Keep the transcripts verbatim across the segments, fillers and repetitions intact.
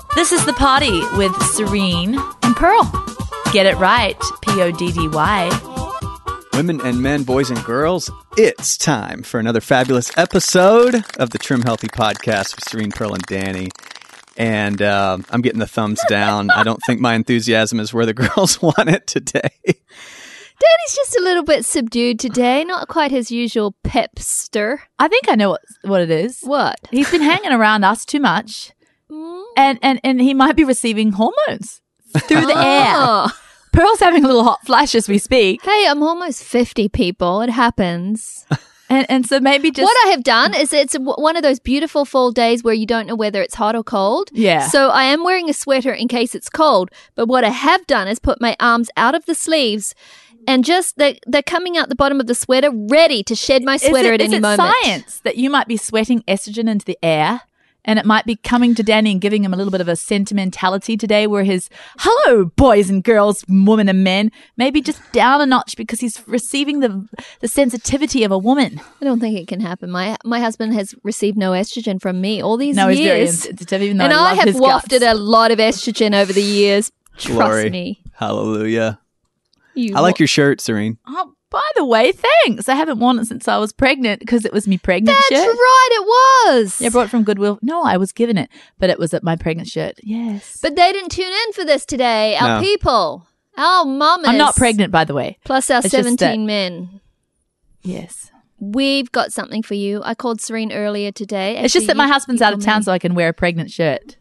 This is The Party with Serene and Pearl. Get it right, P O D D Y. Women and men, boys and girls, it's time for another fabulous episode of the Trim Healthy Podcast with Serene, Pearl, and Danny. And uh, I'm getting the thumbs down. I don't think my enthusiasm is where the girls want it today. Danny's just a little bit subdued today, not quite his usual pepster. I think I know what, what it is. What? He's been hanging around us too much, Mm. and, and, and he might be receiving hormones through the air. Oh. Pearl's having a little hot flash as we speak. Hey, I'm almost fifty, people. It happens. And and so maybe just... What I have done is it's w- one of those beautiful fall days where you don't know whether it's hot or cold. Yeah. So I am wearing a sweater in case it's cold. But what I have done is put my arms out of the sleeves and just they're, they're coming out the bottom of the sweater ready to shed my sweater is it, at any is it moment. science that you might be sweating estrogen into the air? And it might be coming to Danny and giving him a little bit of a sentimentality today where his, hello, boys and girls, women and men, maybe just down a notch because he's receiving the the sensitivity of a woman. I don't think it can happen. My my husband has received no estrogen from me all these No, years. he's very insensitive, even though and I, I, love have his wafted guts. a lot of estrogen over the years. Trust Glory. me. Hallelujah. You I like wa- your shirt, Serene. Oh, by the way, thanks. I haven't worn it since I was pregnant because it was me pregnant That's shirt. right, it was. Yeah, I brought it from Goodwill. No, I was given it, but it was at my pregnant shirt. Yes. But they didn't tune in for this today. Our No. people. Our mamas. I'm not pregnant, by the way. Plus our It's just seventeen that- men. Yes. We've got something for you. I called Serene earlier today. It's just Actually, that my you- husband's you out of called town, me. so I can wear a pregnant shirt.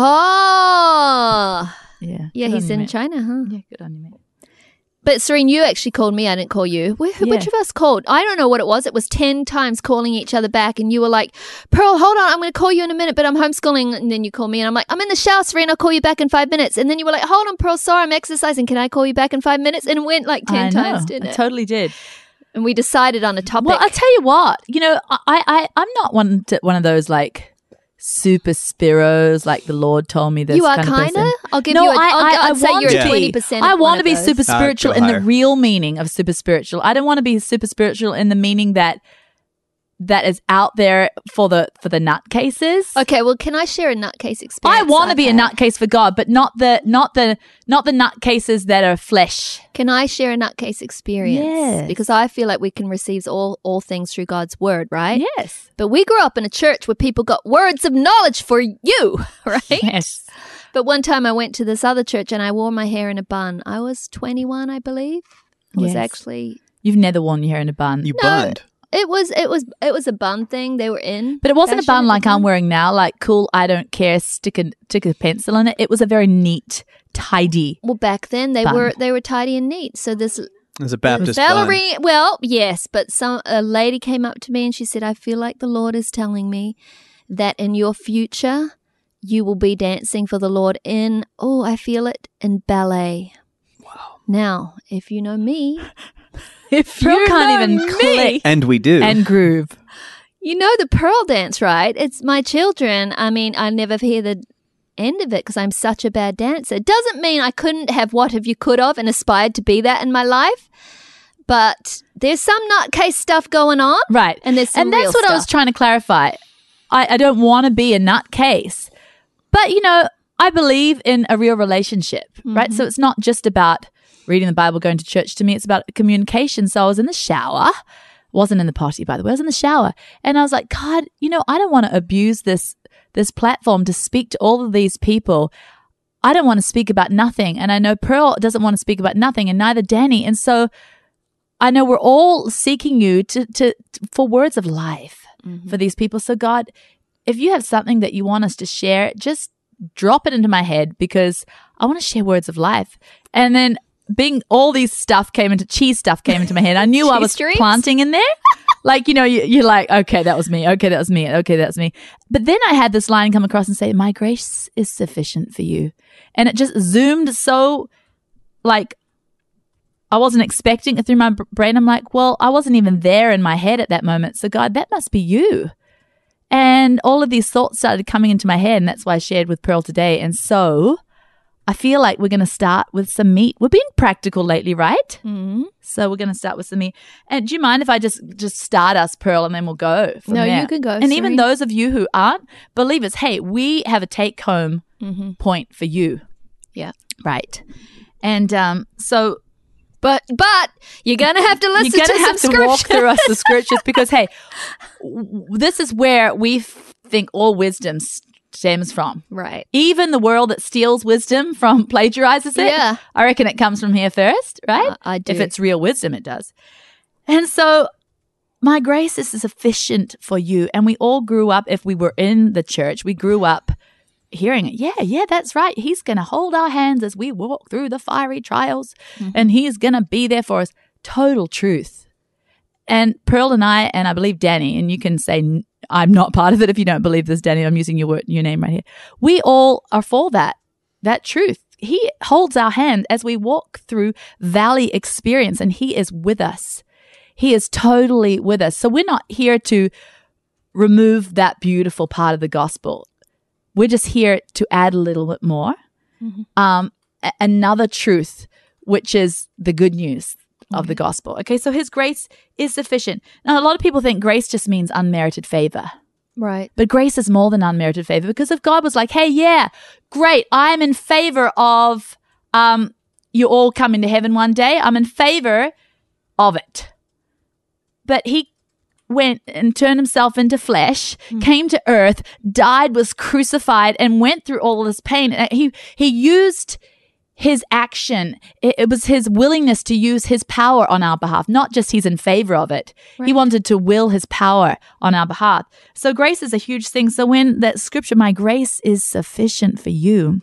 Oh. Yeah. Yeah, Good on he's you, in mate. China, huh? Yeah, good on you, mate. But Serene, you actually called me. I didn't call you. Wh- Yeah. Which of us called? I don't know what it was. It was ten times calling each other back. And you were like, Pearl, hold on. I'm going to call you in a minute, but I'm homeschooling. And then you call me and I'm like, I'm in the shower, Serene. I'll call you back in five minutes. And then you were like, hold on, Pearl. Sorry, I'm exercising. Can I call you back in five minutes? And it went like ten I know. times, didn't I it? totally did. And we decided on a topic. Well, I'll tell you what. You know, I, I, I'm not one to, one of those like super spiros, like the Lord told me this. You are kind of kind of? person. I'll give No, you a, I- I'll, I- I'd I say want you're to be. twenty percent. I want want to be super Ah, spiritual go in higher. the real meaning of super spiritual. I don't want to be super spiritual in the meaning that that is out there for the for the nutcases. Okay, well, can I share a nutcase I experience? want to I've be a had? nutcase for God, but not the not the not the nutcases that are flesh. Can I share a nutcase experience? Yes. Because I feel like we can receive all, all things through God's word, right? Yes. But we grew up in a church where people got words of knowledge for you, right? Yes. But one time I went to this other church and I wore my hair in a bun. I was twenty-one, I believe. It was Yes. actually You've never worn your hair in a bun. You No. bunned. it was it was it was a bun thing they were in. But it wasn't a fashion bun at like the I'm time. wearing now, like cool, I don't care, stick a, stick a pencil in it. It was a very neat, tidy. Well, back then they Bun. were they were tidy and neat. So this As a Baptist bun. Valerie, well, yes, but some a lady came up to me and she said, "I feel like the Lord is telling me that in your future you will be dancing for the Lord in oh, I feel it in ballet." Wow. Now, if you know me, If you can't even click And we do. and groove. you know the pearl dance, right? It's my children. I mean, I never hear the end of it because I'm such a bad dancer. It doesn't mean I couldn't have what have you could have and aspired to be that in my life. But there's some nutcase stuff going on. Right. And there's some And that's real what I was stuff. trying to clarify. I, I don't want to be a nutcase. But, you know, I believe in a real relationship, right? So it's not just about reading the Bible, going to church. To me, it's about communication. So I was in the shower. Wasn't in the potty, by the way. I was in the shower. And I was like, God, you know, I don't want to abuse this this platform to speak to all of these people. I don't want to speak about nothing. And I know Pearl doesn't want to speak about nothing, and neither Danny. And so I know we're all seeking you to, to, for words of life for these people. So God, if you have something that you want us to share, just drop it into my head because I want to share words of life. And then being all these stuff came into cheese stuff came into my head. I knew I Cheese was streets? planting in there. Like, you know, you, you're like, okay, that was me. Okay, that was me. Okay, that was me. But then I had this line come across and say, my grace is sufficient for you. And it just zoomed so like I wasn't expecting it through my b- brain. I'm like, well, I wasn't even there in my head at that moment. So God, that must be you. And all of these thoughts started coming into my head. And that's why I shared with Pearl today. And so I feel like we're going to start with some meat. We've been practical lately, right? Mm-hmm. So we're going to start with some meat. And do you mind if I just just start us, Pearl, and then we'll go from No, there? you can go, And even Serene. those of you who aren't believers, hey, we have a take-home Mm-hmm. point for you. Yeah. Right. And um, so But but you're gonna have to listen you're to going to some have to walk scripture. through us the scriptures because, hey, w- this is where we f- think all wisdom stems from. Right. Even the world that steals wisdom from plagiarizes it. Yeah. I reckon it comes from here first, right? Uh, I do. If it's real wisdom, it does. And so my grace is sufficient for you. And we all grew up, if we were in the church, we grew up hearing it. Yeah, yeah, that's right. He's going to hold our hands as we walk through the fiery trials, mm-hmm. and he's going to be there for us. Total truth. And Pearl and I, and I believe Danny, and you can say I'm not part of it if you don't believe this, Danny. I'm using your word, your name right here. We all are for that, that truth. He holds our hand as we walk through valley experience, and he is with us. He is totally with us. So we're not here to remove that beautiful part of the gospel. We're just here to add a little bit more. Mm-hmm. Um, a- another truth, which is the good news of okay. the gospel. Okay, so his grace is sufficient. Now, a lot of people think grace just means unmerited favor. Right. But grace is more than unmerited favor, because if God was like, hey, yeah, great, I'm in favor of um, you all coming to heaven one day. I'm in favor of it. But he went and turned himself into flesh, mm. came to earth, died, was crucified, and went through all of this pain. He he used his action. It, it was his willingness to use his power on our behalf, not just he's in favor of it. Right. He wanted to will his power on our behalf. So grace is a huge thing. So when that scripture, my grace is sufficient for you,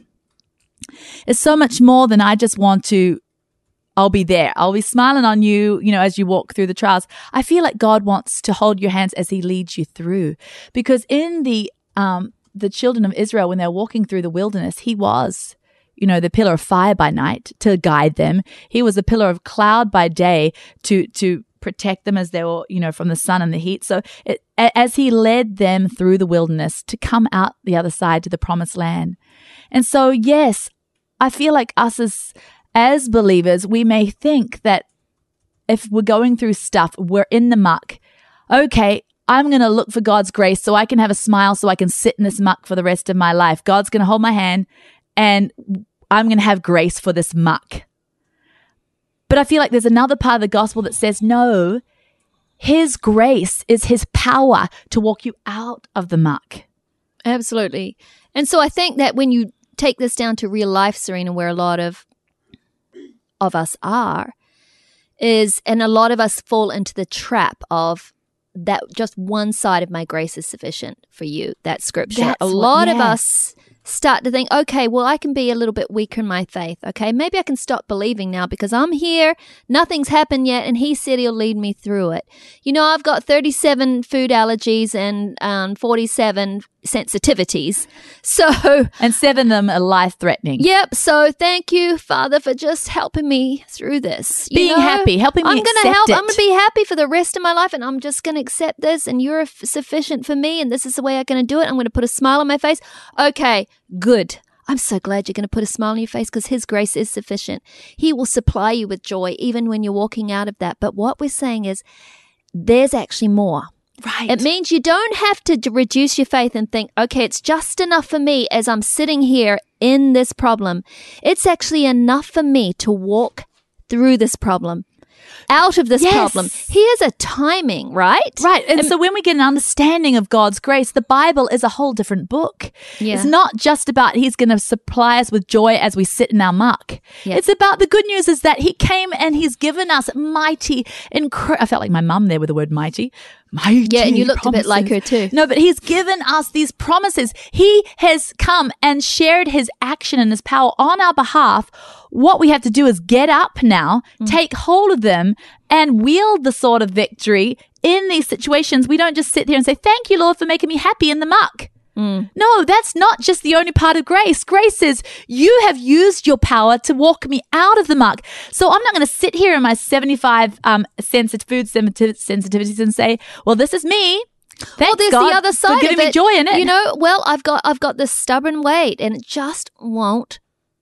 it's so much more than I just want to I'll be there. I'll be smiling on you, you know, as you walk through the trials. I feel like God wants to hold your hands as he leads you through. Because in the um, the children of Israel, when they're walking through the wilderness, he was, you know, the pillar of fire by night to guide them. He was a pillar of cloud by day to to protect them as they were, you know, from the sun and the heat. So it, as he led them through the wilderness to come out the other side to the promised land. And so, yes, I feel like us as As believers, we may think that if we're going through stuff, we're in the muck. Okay, I'm going to look for God's grace so I can have a smile, so I can sit in this muck for the rest of my life. God's going to hold my hand, and I'm going to have grace for this muck. But I feel like there's another part of the gospel that says, no, his grace is his power to walk you out of the muck. Absolutely. And so I think that when you take this down to real life, Serena, where a lot of of us are, is, and a lot of us fall into the trap of that just one side of my grace is sufficient for you, that scripture. That's a lot what, of yes. us start to think, okay, well, I can be a little bit weaker in my faith. Okay, maybe I can stop believing now because I'm here, nothing's happened yet, and he said he'll lead me through it. You know, I've got thirty-seven food allergies and um, forty-seven sensitivities. So, and seven of them are life-threatening. Yep. So thank you, Father, for just helping me through this. You Being know, happy, helping me I'm accept gonna help. it. I'm going to be happy for the rest of my life, and I'm just going to accept this, and you're f- sufficient for me, and this is the way I'm going to do it. I'm going to put a smile on my face. Okay, good. I'm so glad you're going to put a smile on your face because his grace is sufficient. He will supply you with joy even when you're walking out of that. But what we're saying is there's actually more. Right. It means you don't have to d- reduce your faith and think, okay, it's just enough for me as I'm sitting here in this problem. It's actually enough for me to walk through this problem, out of this Yes. problem. Here's a timing, right? Right. And, and so when we get an understanding of God's grace, the Bible is a whole different book. Yeah. It's not just about he's going to supply us with joy as we sit in our muck. Yeah. It's about the good news is that he came and he's given us mighty, incre- I felt like my mum there with the word mighty. Mighty Yeah, and you looked promises. a bit like her too. No, but he's given us these promises. He has come and shared his action and his power on our behalf. What we have to do is get up now, mm. take hold of them, and wield the sword of victory in these situations. We don't just sit there and say, thank you, Lord, for making me happy in the muck. Mm. No, that's not just the only part of grace. Grace is you have used your power to walk me out of the muck. So I'm not going to sit here in my seventy-five um, sensitive food sensitivities and say, well, this is me. Thanks well, there's God the other side for giving of it. me joy in it. You know, well, I've got I've got this stubborn weight and it just won't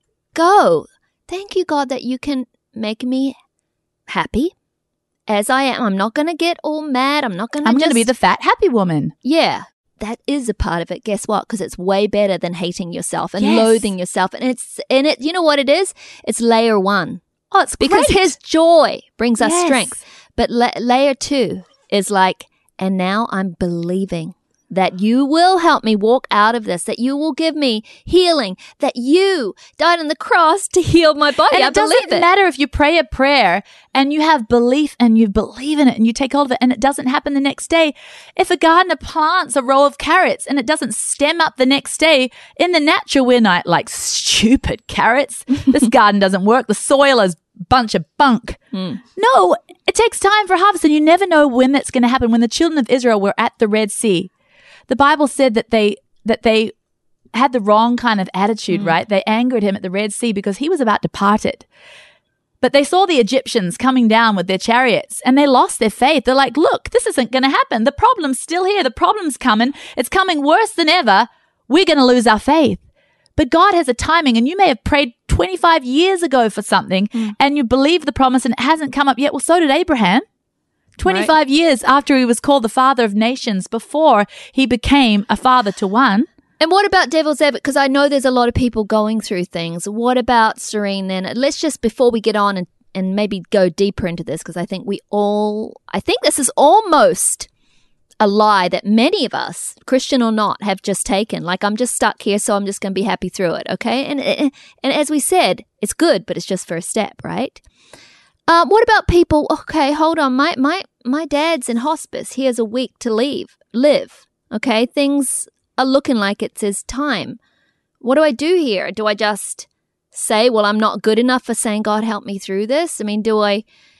go. Thank you, God, that you can make me happy as I am. I'm not going to get all mad. I'm not going to I'm just... going to be the fat, happy woman. Yeah. that is a part of it. Guess what? Because it's way better than hating yourself and Yes. loathing yourself. And it's in it. You know what it is? It's layer one. Oh, it's Because great. his joy brings us Yes. strength. But la- layer two is like, and now I'm believing that you will help me walk out of this, that you will give me healing, that you died on the cross to heal my body. And I it doesn't believe it. matter if you pray a prayer and you have belief and you believe in it and you take hold of it and it doesn't happen the next day. If a gardener plants a row of carrots and it doesn't stem up the next day, in the natural, we're not like stupid carrots. This garden doesn't work. The soil is a bunch of bunk. Mm. No, it takes time for harvest and you never know when that's going to happen. When the children of Israel were at the Red Sea, the Bible said that they that they had the wrong kind of attitude, Mm. right? They angered him at the Red Sea because he was about to part it. But they saw the Egyptians coming down with their chariots and they lost their faith. They're like, look, this isn't going to happen. The problem's still here. The problem's coming. It's coming worse than ever. We're going to lose our faith. But God has a timing, and you may have prayed twenty-five years ago for something Mm. and you believe the promise and it hasn't come up yet. Well, so did Abraham. twenty-five years after he was called the father of nations, before he became a father to one. And what about devil's advocate? Because I know there's a lot of people going through things. What about Serene then? Let's just, before we get on and, and maybe go deeper into this, because I think we all, I think this is almost a lie that many of us, Christian or not, have just taken. Like, I'm just stuck here, so I'm just going to be happy through it, okay? And, and as we said, it's good, but it's just first step, right? Um, what about people? Okay, hold on. My my my dad's in hospice. He has a week to leave, live. Okay, things are looking like it's his time. What do I do here? Do I just say, "Well, I'm not good enough for saying, God, help me through this"? I mean, do I?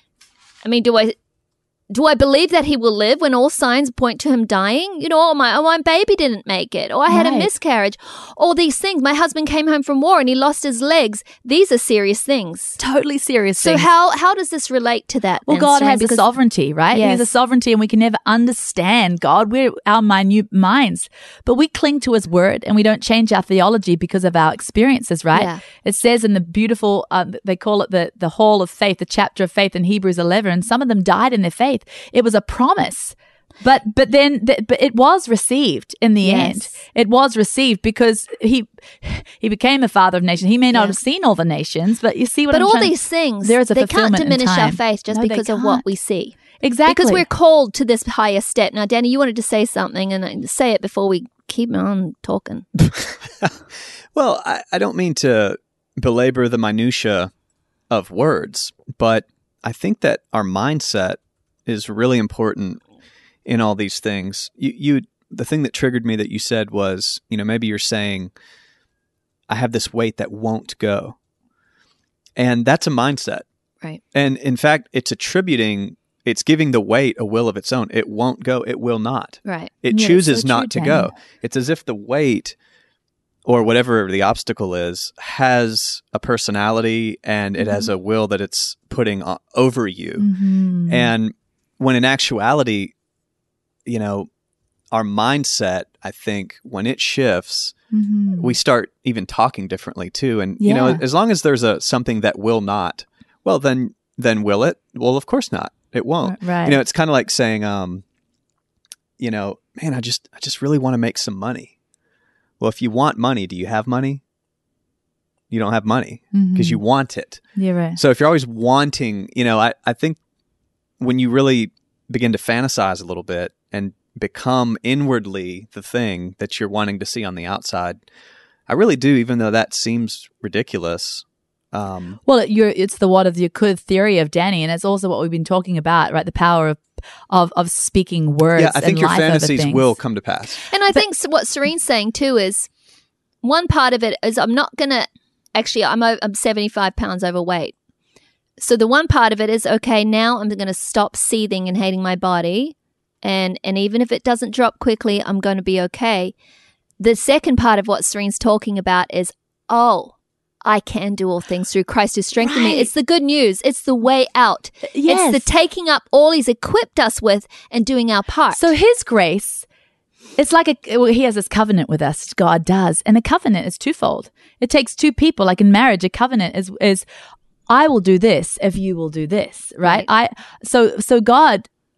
I mean, do I? Do I believe that he will live when all signs point to him dying? You know, oh, my, oh, my baby didn't make it. Or I had a Right. miscarriage. All these things. My husband came home from war and he lost his legs. These are serious things. Totally serious So things. how how does this relate to that? Well, then, God Serene? has a Because- sovereignty, right? He has a Yes. sovereignty and we can never understand God. We're our minute minds. But we cling to his word and we don't change our theology because of our experiences, right? Yeah. It says in the beautiful, uh, they call it the, the hall of faith, the chapter of faith in Hebrews eleven, and some of them died in their faith. It was a promise. But but then th- but it was received in the Yes. end. It was received because he he became a father of nations. He may not Yeah. have seen all the nations, but you see what But I'm all trying- these things, there is a they can't fulfillment in diminish our time. faith just No, they because of what can't. we see. Exactly. Because we're called to this higher step. Now, Danny, you wanted to say something, and uh, say it before we keep on talking. Well, I, I don't mean to belabor the minutia of words, but I think that our mindset is really important in all these things. You, you, the thing that triggered me that you said was, you know, maybe you're saying, I have this weight that won't go. And that's a mindset. Right. And in fact, it's attributing, it's giving the weight a will of its own. It won't go. It will not. Right. It Yeah, that's chooses so not true, to Danny. go. It's as if the weight or whatever the obstacle is has a personality and it has a will that it's putting o- over you. Mhm. And when in actuality, you know, our mindset, I think, when it shifts, Mhm. we start even talking differently too. And you know, Yeah. as long as there's a something that will not, well, then then will it? Well, of course not. It won't. Right. You know, it's kind of like saying, um, you know, man, I just I just really want to make some money. Well, if you want money, do you have money? You don't have money because Mhm. you want it. Yeah, right. So if you're always wanting, you know, I, I think when you really begin to fantasize a little bit and become inwardly the thing that you're wanting to see on the outside, I really do, even though that seems ridiculous. Um, Well, it, you're, it's the what of your could theory of Danny, and it's also what we've been talking about, right? The power of of, of speaking words. yeah, I think and your life over fantasies things. will come to pass. And I think so what Serene's saying too is one part of it is I'm not going to actually, I'm, o- I'm seventy-five pounds overweight. So the one part of it is, okay, now I'm going to stop seething and hating my body. And, and even if it doesn't drop quickly, I'm going to be okay. The second part of what Serene's talking about is, oh, I can do all things through Christ who strengthens me. Right. It's the good news. It's the way out. Yes. It's the taking up all he's equipped us with and doing our part. So his grace, it's like a, well, he has this covenant with us. God does, and a covenant is twofold. It takes two people. Like in marriage, a covenant is is I will do this if you will do this, right? Right. I so so God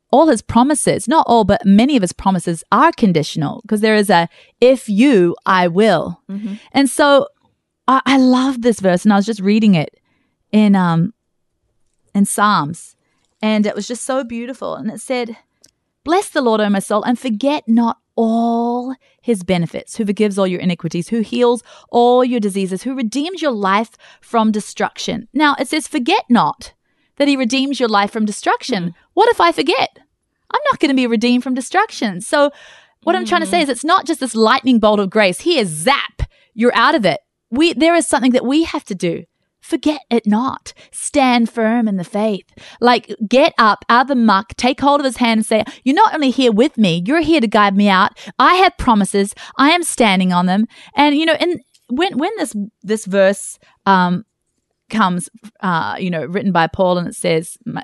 all his promises, not all, but many of his promises are conditional, because there is a, if you, I will. Mm-hmm. And so I, I love this verse, and I was just reading it in um in Psalms, and it was just so beautiful. And it said, bless the Lord, O my soul, and forget not all his benefits, who forgives all your iniquities, who heals all your diseases, who redeems your life from destruction. Now, it says, forget not that he redeems your life from destruction. Mm. What if I forget? I'm not going to be redeemed from destruction. So what mm. I'm trying to say is it's not just this lightning bolt of grace. Here, zap, you're out of it. We There is something that we have to do. Forget it not. Stand firm in the faith. Like, get up out of the muck, take hold of his hand and say, you're not only here with me, you're here to guide me out. I have promises. I am standing on them. And, you know, and when when this this verse um, comes, uh, you know, written by Paul, and it says, my,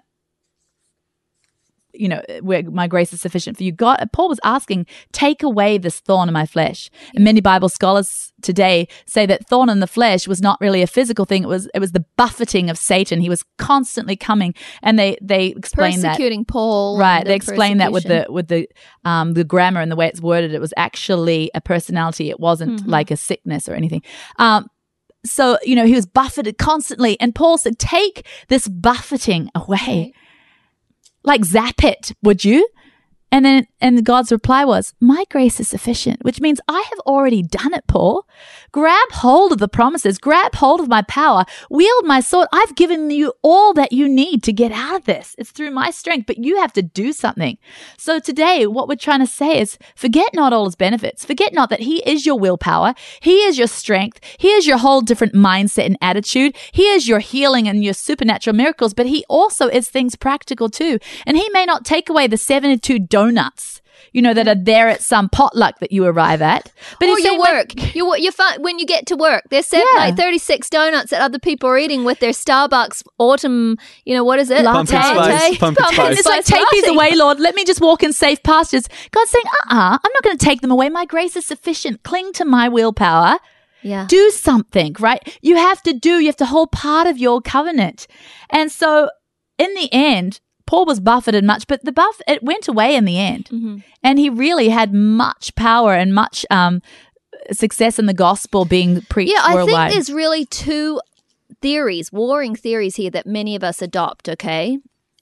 you know, where my grace is sufficient for you. God, Paul was asking, take away this thorn in my flesh. And many Bible scholars today say that thorn in the flesh was not really a physical thing. It was it was the buffeting of Satan. He was constantly coming, and they they explain that persecuting Paul. Right, they explain that with the with the um the grammar and the way it's worded. It was actually a personality. It wasn't mm-hmm. like a sickness or anything. Um, so you know, he was buffeted constantly, and Paul said, take this buffeting away. Like, zap it, would you? And then, and God's reply was, my grace is sufficient, which means I have already done it, Paul. Grab hold of the promises, grab hold of my power, wield my sword. I've given you all that you need to get out of this. It's through my strength, but you have to do something. So today, what we're trying to say is, forget not all his benefits. Forget not that he is your willpower. He is your strength. He is your whole different mindset and attitude. He is your healing and your supernatural miracles, but he also is things practical too. And he may not take away the seventy-two donuts, you know, that are there at some potluck that you arrive at. But or your work. Like, you, you find, when you get to work, there's seven, yeah. like thirty-six donuts that other people are eating with their Starbucks autumn, you know, what is it? Pumpkin spice. Pumpkin spice. It's like, take these away, Lord. Let me just walk in safe pastures. God's saying, uh-uh, I'm not going to take them away. My grace is sufficient. Cling to my willpower. Yeah. Do something, right? You have to do, you have to hold part of your covenant. And so in the end, Paul was buffeted much, but the buff, it went away in the end. Mm-hmm. And he really had much power and much um, success in the gospel being preached yeah, I worldwide. think there's really two theories, warring theories here that many of us adopt, okay?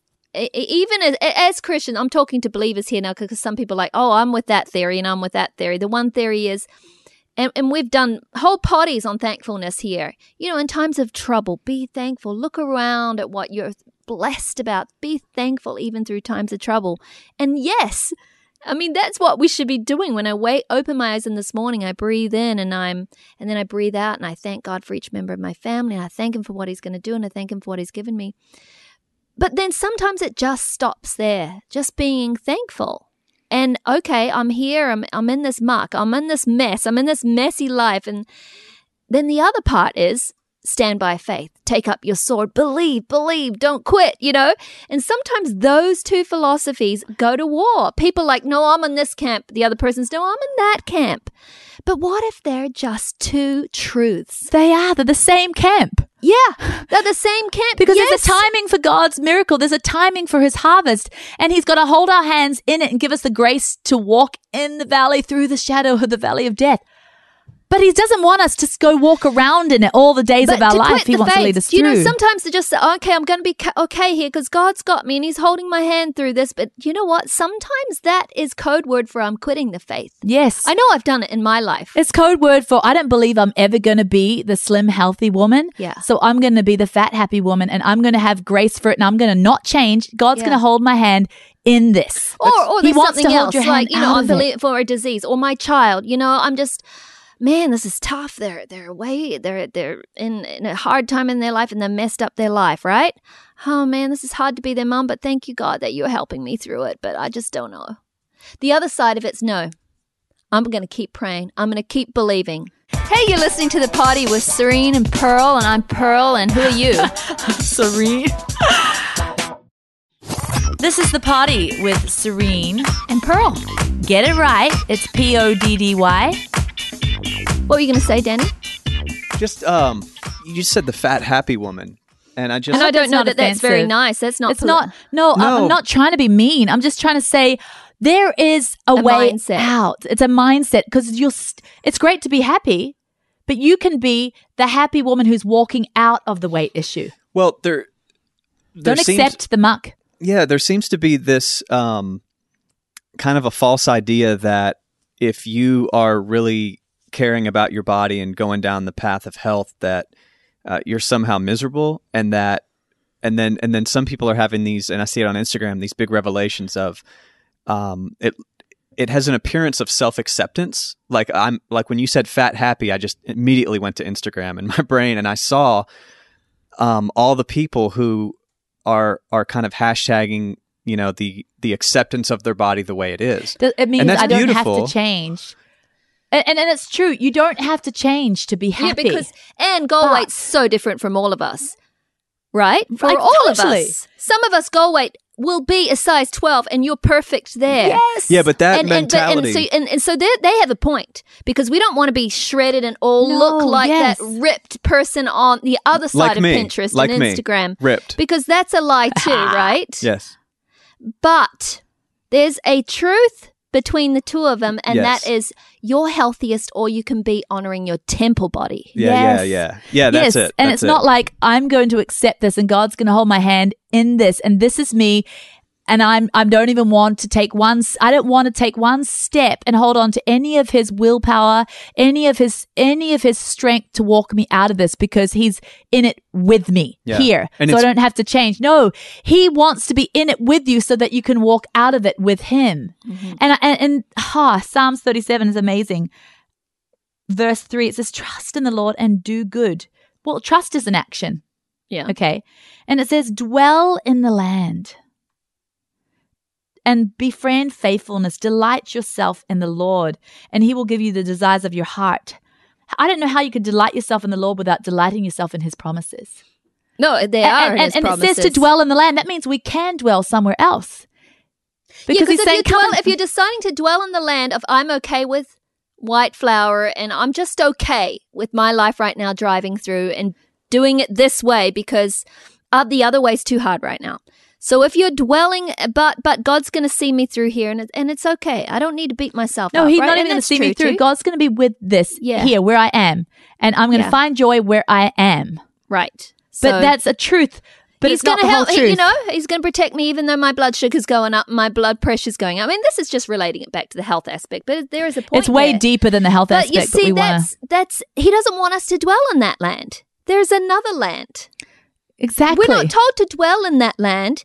Even as, as Christians, I'm talking to believers here now, because some people are like, oh, I'm with that theory and I'm with that theory. The one theory is, and, and we've done whole potties on thankfulness here. You know, in times of trouble, be thankful. Look around at what you're blessed about. Be thankful even through times of trouble. And yes, I mean, that's what we should be doing. When I wait, open my eyes in this morning, I breathe in and I'm, and then I breathe out and I thank God for each member of my family, and I thank him for what he's going to do, and I thank him for what he's given me. But then sometimes it just stops there, just being thankful. And okay, I'm here, I'm I'm in this muck, I'm in this mess, I'm in this messy life. And then the other part is stand by faith, take up your sword, believe, believe, don't quit, you know? And sometimes those two philosophies go to war. People are like, no, I'm in this camp. The other person's, no, I'm in that camp. But what if they're just two truths? They are. They're the same camp. Yeah, they're the same camp. Because yes. there's a timing for God's miracle. There's a timing for his harvest. And he's got to hold our hands in it and give us the grace to walk in the valley through the shadow of the valley of death. But he doesn't want us to go walk around in it all the days but of our life. He wants faith, to lead us do you through. know, sometimes to just say, okay, I'm going to be okay here because God's got me and he's holding my hand through this. But you know what? Sometimes that is code word for I'm quitting the faith. Yes. I know I've done it in my life. It's code word for I don't believe I'm ever going to be the slim, healthy woman. Yeah. So I'm going to be the fat, happy woman, and I'm going to have grace for it, and I'm going to not change. God's yeah. going to hold my hand in this. Or, or there's he wants something to hold else, your hand like, you know, out I'm of it. believing for a disease or my child, you know, I'm just... Man, this is tough. They're they're away. They're they're in, in a hard time in their life, and they messed up their life, right? Oh man, this is hard to be their mom, but thank you God that you're helping me through it. But I just don't know. The other side of it's no. I'm going to keep praying. I'm going to keep believing. Hey, you're listening to The Party with Serene and Pearl, and I'm Pearl, and who are you? Serene. This is The Party with Serene and Pearl. Get it right. It's P O D D Y. What were you going to say, Danny? Just, um, you just said the fat, happy woman. And I just And I don't it's know not that that's very offensive. nice. That's not. It's poli- not. No, No. I'm not trying to be mean. I'm just trying to say there is a, A way mindset. out. It's a mindset because you're. St- it's great to be happy, but you can be the happy woman who's walking out of the weight issue. well, there. there Don't seems- accept the muck. Yeah, there seems to be this um, kind of a false idea that if you are really caring about your body and going down the path of health, that uh, you're somehow miserable, and that, and then and then some people are having these, and I see it on Instagram, these big revelations of um, it. It has an appearance of self-acceptance. Like I'm like when you said fat happy, I just immediately went to Instagram in my brain and I saw um, all the people who are are kind of hashtagging, you know, the the acceptance of their body the way it is. Th- It means that's I don't beautiful. have to change. And, and and it's true. You don't have to change to be happy. Yeah, because and goal But- weight's so different from all of us, right? For Like, all totally. of us, some of us goal weight will be a size twelve, and you're perfect there. Yes. Yeah, but that and, and, but, mentality. and so and, and so they they have a point because we don't want to be shredded and all No, look like yes. that ripped person on the other side Like of me. Pinterest Like and me. Instagram, ripped. because that's a lie too, right? Yes. But there's a truth between the two of them, and Yes. that is you're healthiest or you can be honoring your temple body. Yeah, Yes. yeah, yeah. Yeah, that's yes. it. And That's it's not it. like I'm going to accept this and God's going to hold my hand in this and this is me. And I'm I don't even want to take one. s- I don't want to take one step and hold on to any of His willpower, any of His any of His strength to walk me out of this because He's in it with me Yeah. here, And so I it's- don't have to change. No, He wants to be in it with you so that you can walk out of it with Him. And and, and ah, Psalms thirty-seven is amazing. Verse three, it says, "Trust in the Lord and do good." Well, trust is an action. Yeah. Okay. And it says, "Dwell in the land and befriend faithfulness. Delight yourself in the Lord, and He will give you the desires of your heart." I don't know how you could delight yourself in the Lord without delighting yourself in His promises. No, they And, are and, his and it promises. says to dwell in the land. That means we can dwell somewhere else. Yeah, Because He's if, saying, you "Come dwell, on." if you're deciding to dwell in the land of I'm okay with white flour and I'm just okay with my life right now driving through and doing it this way because uh, the other way's too hard right now. So if you're dwelling, but but God's going to see me through here, and it, and it's okay. I don't need to beat myself No, up. He's right? not And even going to that's see me true through. too. God's going to be with this Yeah. here where I am. And I'm going to Yeah. find joy where I am. Right. But So that's a truth. But he's it's not going to the whole help. truth. You know, he's going to protect me even though my blood sugar's going up, my blood pressure's going up. I mean, this is just relating it back to the health aspect, but there is a point. It's way there. deeper than the health But aspect. you but see, we wanna, that's that's he doesn't want us to dwell in that land. There's another land. exactly. We're not told to dwell in that land.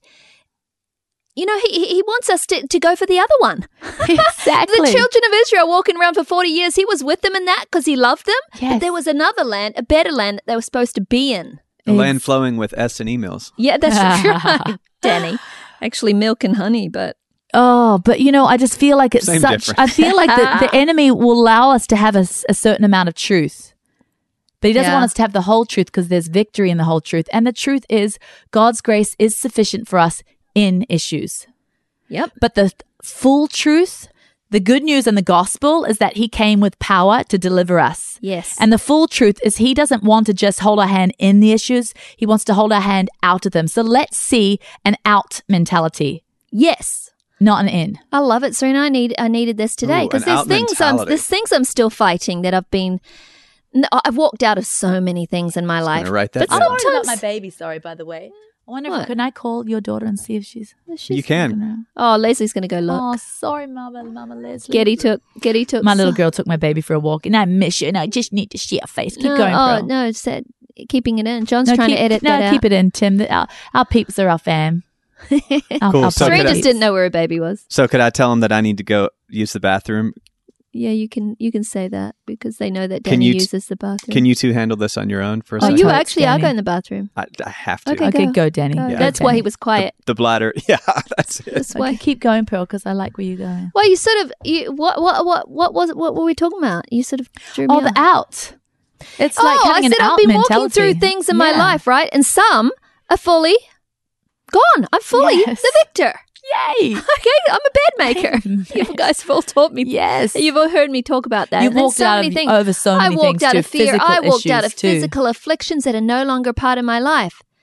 You know, he he wants us to, to go for the other one. exactly. The children of Israel walking around for forty years, he was with them in that because he loved them. Yes. But there was another land, a better land that they were supposed to be in. A land flowing with S and E meals. Yeah, that's right, Danny. Actually, milk and honey, but Oh, but you know, I just feel like it's Same such. difference. I feel like the, the enemy will allow us to have a, s- a certain amount of truth, but he doesn't Yeah. want us to have the whole truth because there's victory in the whole truth. And the truth is, God's grace is sufficient for us in issues. yep. But the th- full truth, the good news and the gospel is that He came with power to deliver us. Yes. And the full truth is He doesn't want to just hold our hand in the issues. He wants to hold our hand out of them. So let's see an out mentality, yes. not an in. I love it, Serena. I need I needed this today Ooh, because an there's out things I'm mentality. there's things I'm still fighting that I've been. no, I've walked out of so many things in my life. Gonna write that But down. sometimes, baby. Sorry, by the way. I wonder What? if can I call your daughter and see if she's. You can. oh, Leslie's going to go look. Oh, sorry, Mama, Mama Leslie. Getty took Getty took My little some- girl took my baby for a walk, and I miss you, and I just need to see her face. Keep no, going, Oh Pearl. no, said keeping it in. John's No, trying keep, to edit no, that keep out. it in, Tim. The- Our, our peeps are our fam. Our, Cool, our so Serena could I- just didn't know where her baby was. So could I tell him that I need to go use the bathroom? Yeah, you can you can say that because they know that Can Danny you t- uses the bathroom. Can you two handle this on your own for a oh, second? you Totes, actually are Danny. going to the bathroom. I, I have to. Okay, Okay, go. go, Danny. Go. Yeah. That's Go, why he Danny. was quiet. The bladder. Yeah, that's it. That's why. Okay, keep going, Pearl, because I like where you're going. Well, you sort of you what what what what was it, what were we talking about? You sort of drew me Oh, the off. out. It's like oh, having I an said out I've been mentality. walking through things in my Yeah. life, right? And some are fully gone. I'm fully Yes. the victor. Yay! Okay, I'm a bed maker. You guys have all taught me. Yes. You've all heard me talk about that. You've And there's walked so out many of- things. over so I many walked things out too, of fear. physical I walked out of issues too. physical afflictions that are no longer part of my life.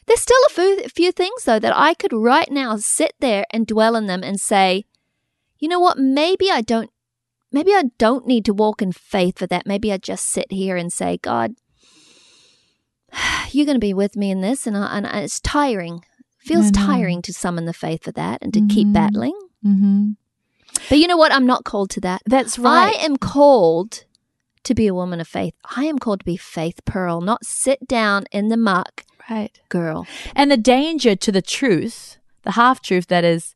There's still a few, a few things, though, that I could right now sit there and dwell in them and say, you know what, maybe I don't, maybe I don't need to walk in faith for that. Maybe I just sit here and say, God, you're going to be with me in this. And, I, and it's tiring. It feels tiring to summon the faith for that and to mm-hmm. keep battling. Mm-hmm. But you know what? I'm not called to that. That's right. I am called to be a woman of faith. I am called to be Faith Pearl, not sit down in the muck. Right. Girl. And the danger to the truth, the half-truth that is,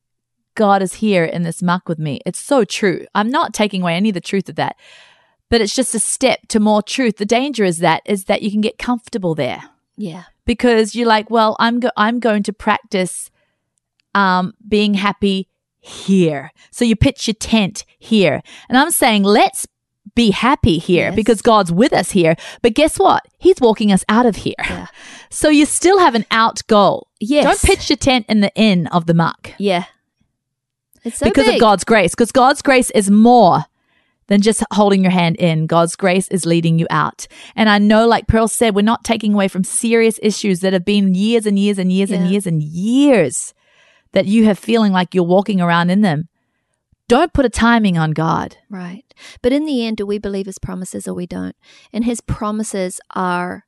God is here in this muck with me. It's so true. I'm not taking away any of the truth of that, but it's just a step to more truth. The danger is that, is that you can get comfortable there. Yeah. Because you're like, well, I'm go- I'm going to practice um, being happy here. So you pitch your tent here. And I'm saying, let's be happy here yes. because God's with us here. But guess what? He's walking us out of here. Yeah. So you still have an out goal. Yes. Don't pitch your tent in the inn of the muck. Yeah. It's so because big. of God's grace. Because God's grace is more than just holding your hand in. God's grace is leading you out. And I know, like Pearl said, we're not taking away from serious issues that have been years and years and years yeah. and years and years that you have feeling like you're walking around in them. Don't put a timing on God. Right. But in the end, do we believe his promises or we don't? And his promises are,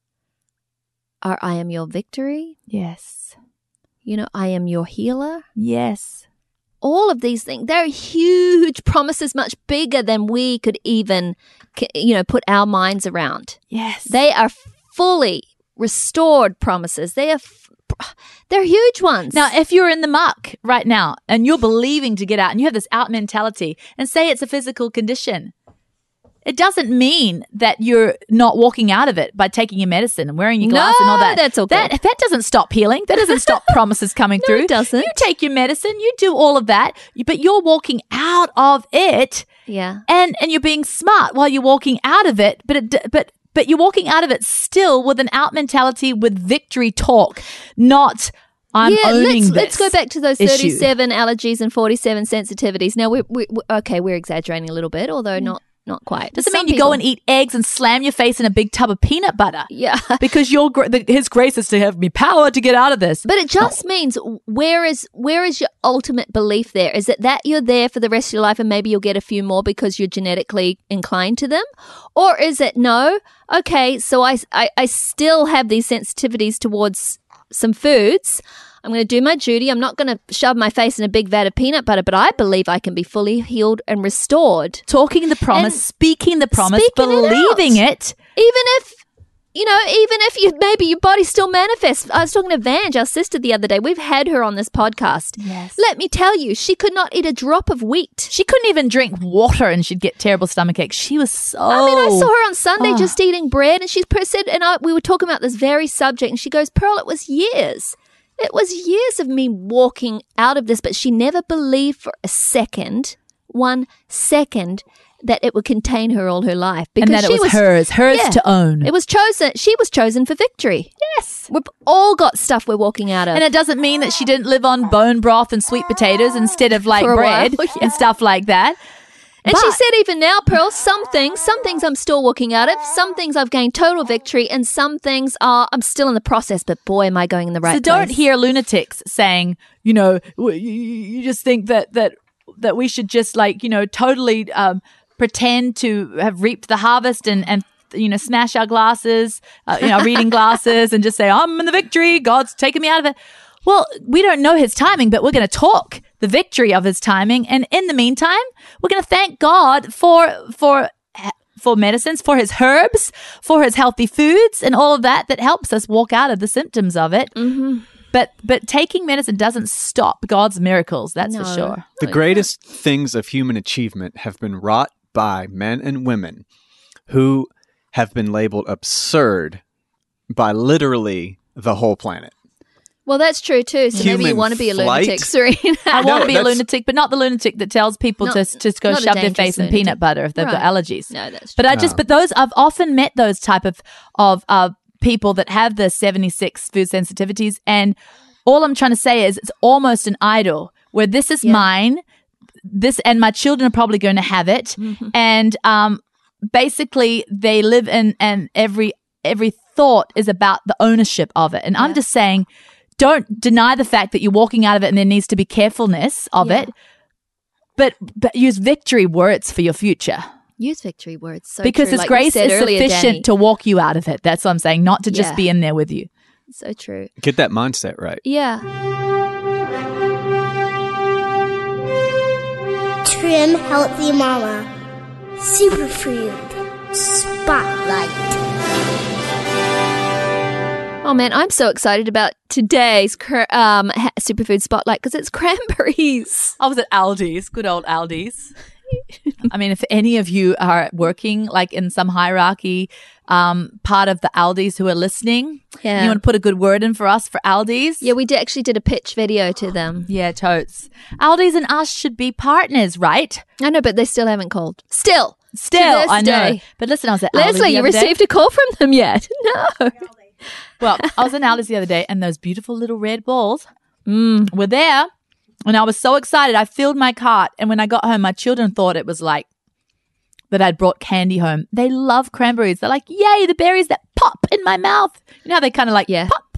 are I am your victory. Yes. You know, I am your healer. Yes. All of these things, they're huge promises, much bigger than we could even, you know, put our minds around. Yes. They are fully restored promises. They are They're huge ones. Now, if you're in the muck right now and you're believing to get out and you have this out mentality and say it's a physical condition, it doesn't mean that you're not walking out of it by taking your medicine and wearing your glass no, and all that. that's okay. That, that doesn't stop healing. That doesn't stop promises coming no, through. It doesn't. You take your medicine, you do all of that, but you're walking out of it. Yeah. And and you're being smart while you're walking out of it, but it, but But you're walking out of it still with an out mentality with victory talk, not I'm yeah, owning let's, this. Let's go back to those issue. thirty-seven allergies and forty-seven sensitivities. Now, we we okay, we're exaggerating a little bit, although yeah. not not quite. Doesn't Some mean you people, go and eat eggs and slam your face in a big tub of peanut butter. Yeah. Because your the, his grace is to have me power to get out of this. But it just oh. means where is where is your ultimate belief there? Is it that you're there for the rest of your life and maybe you'll get a few more because you're genetically inclined to them? Or is it no, okay, so I, I, I still have these sensitivities towards some foods. I'm going to do my duty. I'm not going to shove my face in a big vat of peanut butter, but I believe I can be fully healed and restored. Talking the promise, and speaking the promise, speaking believing it, it. Even if, you know, even if you maybe your body still manifests. I was talking to Vange, our sister, the other day. We've had her on this podcast. Yes. Let me tell you, she could not eat a drop of wheat. She couldn't even drink water and she'd get terrible stomach aches. She was so... I mean, I saw her on Sunday oh. just eating bread and she said, and I, we were talking about this very subject and she goes, Pearl, it was years. It was years of me walking out of this, but she never believed for a second, one second, that it would contain her all her life. Because and that she it was, was hers, hers yeah, to own. It was chosen. She was chosen for victory. Yes. We've all got stuff we're walking out of. And it doesn't mean that she didn't live on bone broth and sweet potatoes instead of like bread while, yeah. and stuff like that. And but, she said even now, Pearl, some things, some things I'm still walking out of, some things I've gained total victory, and some things are I'm still in the process, but boy, am I going in the right so place. So don't hear lunatics saying, you know, you just think that that that we should just like, you know, totally um, pretend to have reaped the harvest and, and you know, smash our glasses, uh, you know, reading glasses and just say, I'm in the victory, God's taken me out of it. Well, we don't know his timing, but we're going to talk the victory of his timing. And in the meantime, we're going to thank God for for for medicines, for his herbs, for his healthy foods and all of that that helps us walk out of the symptoms of it. Mm-hmm. But but taking medicine doesn't stop God's miracles, that's no. for sure. The greatest things of human achievement have been wrought by men and women who have been labeled absurd by literally the whole planet. Well, that's true too. So Human maybe you want to be a flight? lunatic, Serena. I want No, to be a that's- lunatic, but not the lunatic that tells people Not- to just go not a shove their dangerous face in lunatic. peanut butter if they've got Right. allergies. No, that's true. But I just, No. but those, I've often met those type of, of, uh, people that have the seventy-six food sensitivities. And all I'm trying to say is it's almost an idol where this is Yeah. mine, this, and my children are probably going to have it. Mm-hmm. And, um, basically they live in, in every every thought is about the ownership of it. And yeah. I'm just saying, don't deny the fact that you're walking out of it and there needs to be carefulness of yeah. it, but but use victory words for your future. Use victory words. So because true. His like grace is earlier, sufficient Danny. to walk you out of it. That's what I'm saying, not to just yeah. be in there with you. So true. Get that mindset right. Yeah. Trim Healthy Mama. Superfood Spotlight. Oh man, I'm so excited about today's cr- um, ha- Superfood Spotlight because it's cranberries. I was at Aldi's, good old Aldi's. I mean, if any of you are working like in some hierarchy um, part of the Aldi's who are listening, yeah. you want to put a good word in for us for Aldi's? Yeah, we did, actually did a pitch video to them. Yeah, totes. Aldi's and us should be partners, right? I know, but they still haven't called. Still. Still, I know. Day. But listen, I was at Leslie, Aldi's the you other received day. a call from them yet? No. Well, I was in Aldi's the other day and those beautiful little red balls mm. were there. And I was so excited. I filled my cart. And when I got home, my children thought it was like that I'd brought candy home. They love cranberries. They're like, yay, the berries that pop in my mouth. You know how they kind of like yeah. pop?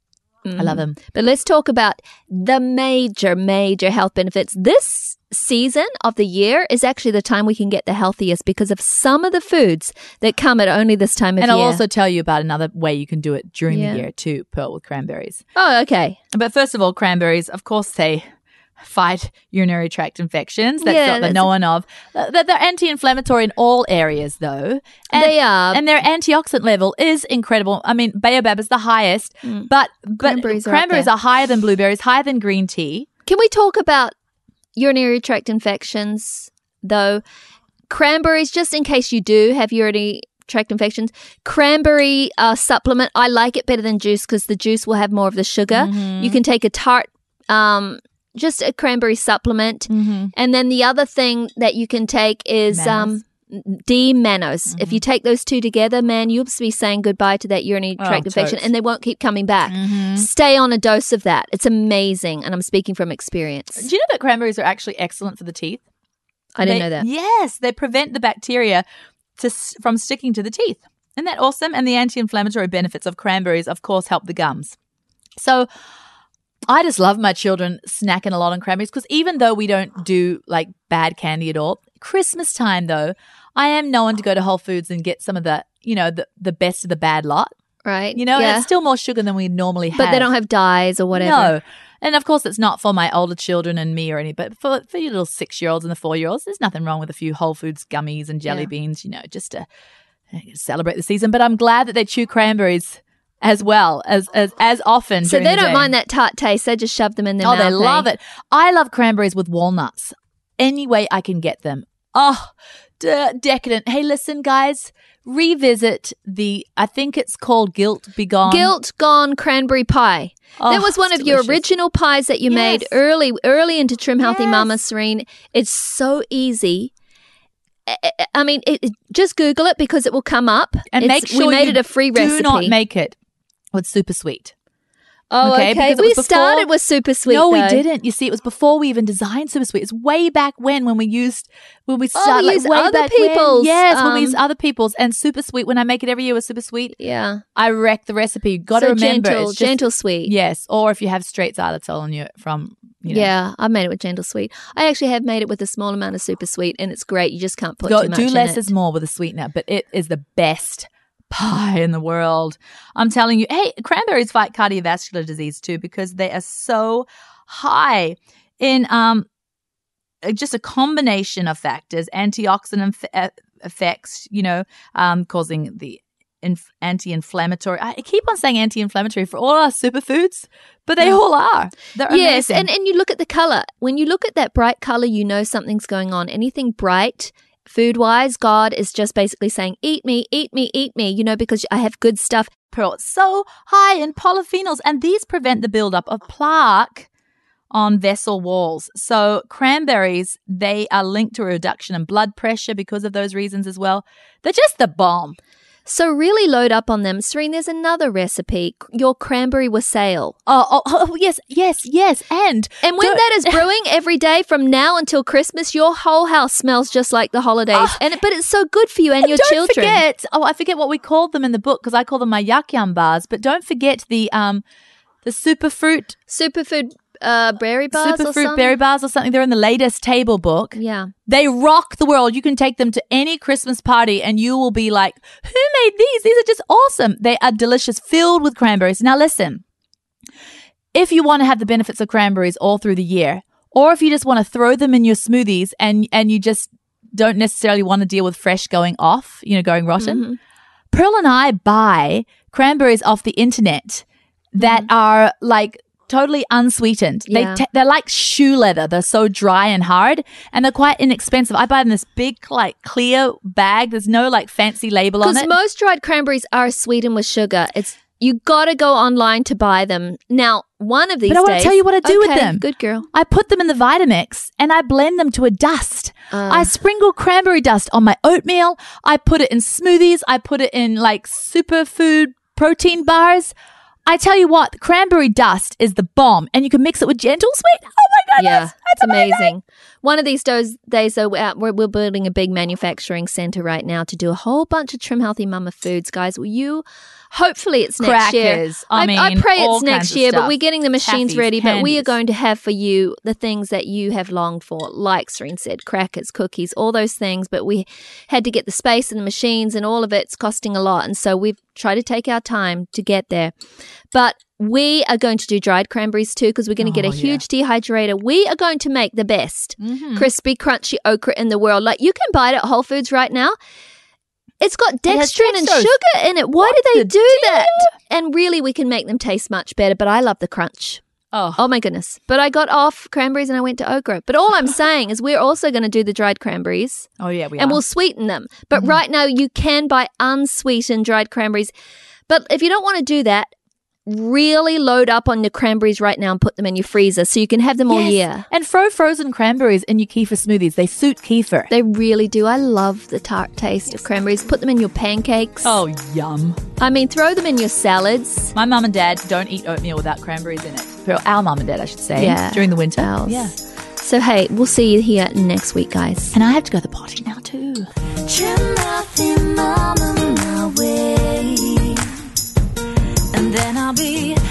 Mm. I love them. But let's talk about the major, major health benefits. This season of the year is actually the time we can get the healthiest because of some of the foods that come at only this time of and year. And I'll also tell you about another way you can do it during yeah. the year too, Pearl, with cranberries. Oh, okay. But first of all, cranberries, of course, they fight urinary tract infections. That's yeah, not the that's known of. They're anti-inflammatory in all areas, though. And, they are. And their antioxidant level is incredible. I mean, baobab is the highest, mm. but, but cranberries, cranberries are, are higher than blueberries, higher than green tea. Can we talk about urinary tract infections, though? Cranberries, just in case you do have urinary tract infections, cranberry uh, supplement, I like it better than juice because the juice will have more of the sugar. Mm-hmm. You can take a tart, um, just a cranberry supplement. Mm-hmm. And then the other thing that you can take is um, D-mannose. Mm-hmm. If you take those two together, man, you'll be saying goodbye to that urinary oh, tract infection totes. And they won't keep coming back. Mm-hmm. Stay on a dose of that. It's amazing. And I'm speaking from experience. Do you know that cranberries are actually excellent for the teeth? I didn't they, know that. Yes, they prevent the bacteria to from sticking to the teeth. Isn't that awesome? And the anti-inflammatory benefits of cranberries, of course, help the gums. So I just love my children snacking a lot on cranberries because even though we don't do like bad candy at all, Christmas time though, I am known to go to Whole Foods and get some of the, you know, the, the best of the bad lot. Right. You know, yeah. and it's still more sugar than we normally have. But they don't have dyes or whatever. No. And of course, it's not for my older children and me or any, but for, for your little six-year-olds and the four-year-olds, there's nothing wrong with a few Whole Foods gummies and jelly yeah. beans, you know, just to celebrate the season. But I'm glad that they chew cranberries as well as as, as often. So they the don't day. mind that tart taste. They just shove them in their oh, mouth. Oh, they love eh? it. I love cranberries with walnuts. Any way I can get them. Oh, de- decadent. Hey, listen, guys. Revisit the, I think it's called Guilt Be Gone. Guilt Gone Cranberry Pie. Oh, that was one of delicious. your original pies that you yes. made early early into Trim Healthy yes. Mama, Serene. It's so easy. I mean, it, it, just Google it because it will come up. And it's, make sure we made you it a free recipe. do not make it with super sweet. Oh, okay. okay. We before, started with super sweet. No, though. we didn't. You see, it was before we even designed super sweet. It's way back when, when we used, when we started, oh, we like used way other back people's. When. Yes, um, when we used other people's and super sweet. When I make it every year with super sweet, yeah, I wreck the recipe. Got to so remember, gentle, it's just, gentle sweet. Yes, or if you have straight xylitol in you from, you know. Yeah, I've made it with gentle sweet. I actually have made it with a small amount of super sweet, and it's great. You just can't put Go, too much do in less it. is more with a sweetener, but it is the best pie in the world. I'm telling you. Hey, cranberries fight cardiovascular disease too because they are so high in um just a combination of factors, antioxidant f- effects, you know, um, causing the inf- anti-inflammatory. I keep on saying anti-inflammatory for all our superfoods, but they all are. They're yes, amazing. and, and you look at the color. When you look at that bright color, you know something's going on. Anything bright, food-wise, God is just basically saying, eat me, eat me, eat me, you know, because I have good stuff. Pearl, it's so high in polyphenols, and these prevent the buildup of plaque on vessel walls. So cranberries, they are linked to a reduction in blood pressure because of those reasons as well. They're just the bomb. So really load up on them. Serene, there's another recipe, your cranberry wassail. Oh, oh, oh, yes, yes, yes. And And when don't- that is brewing every day from now until Christmas, your whole house smells just like the holidays. Oh. and But it's so good for you and, And your don't children. forget, oh, I forget what we called them in the book because I call them my yuck yum bars. But don't forget the um, the superfruit, Superfood uh, berry bars or superfruit something. berry bars or something. They're in the latest table book. Yeah. They rock the world. You can take them to any Christmas party and you will be like, who made these? These are just awesome. They are delicious, filled with cranberries. Now listen, if you want to have the benefits of cranberries all through the year, or if you just want to throw them in your smoothies and, and you just don't necessarily want to deal with fresh going off, you know, going rotten, Mm-hmm. Pearl and I buy cranberries off the internet that are like totally unsweetened. Yeah. They t- they're like shoe leather. They're so dry and hard, and they're quite inexpensive. I buy them in this big like clear bag. There's no like fancy label on Because it. most dried cranberries are sweetened with sugar. It's you got to go online to buy them. Now, one of these But I wanna days- tell you what I do with Okay, them. Good girl. I put them in the Vitamix and I blend them to a dust. Uh. I sprinkle cranberry dust on my oatmeal. I put it in smoothies. I put it in like superfood protein bars. I tell you what, cranberry dust is the bomb, and you can mix it with Gentle Sweet. Oh my goodness, Yeah, that's it's amazing. amazing. One of these days, days though, we're, we're we're building a big manufacturing center right now to do a whole bunch of Trim Healthy Mama foods, guys. Will you? Hopefully, it's next year. Crackers, I I, mean, pray all it's kinds next of year, but stuff. we're getting the machines Taffies, ready. But we are candies. going to have for you the things that you have longed for, like Serene said, crackers, cookies, all those things. But we had to get the space and the machines, and all of it's costing a lot. And so we've tried to take our time to get there. But we are going to do dried cranberries too, because we're going to get a Oh, yeah. huge dehydrator. We are going to make the best Mm-hmm. crispy, crunchy okra in the world. Like you can buy it at Whole Foods right now. It's got It has dextrin and dextrose. sugar in it. Why What's do they the do that? And really, we can make them taste much better. But I love the crunch. Oh, Oh my goodness. But I got off cranberries and I went to okra. But all I'm saying is we're also going to do the dried cranberries oh yeah, we and are. we'll sweeten them. But right now, you can buy unsweetened dried cranberries. But if you don't want to do that, really load up on your cranberries right now and put them in your freezer so you can have them all Yes. year. And throw frozen cranberries in your kefir smoothies. They suit kefir. They really do. I love the tart taste of cranberries. Put them in your pancakes. Oh, yum. I mean, throw them in your salads. My mum and dad don't eat oatmeal without cranberries in it. For our mum and dad, I should say. Yeah. During the winter. Ours. Yeah. So, hey, we'll see you here next week, guys. And I have to go to the potty now too. Trim Healthy Mama my way, and then I'll be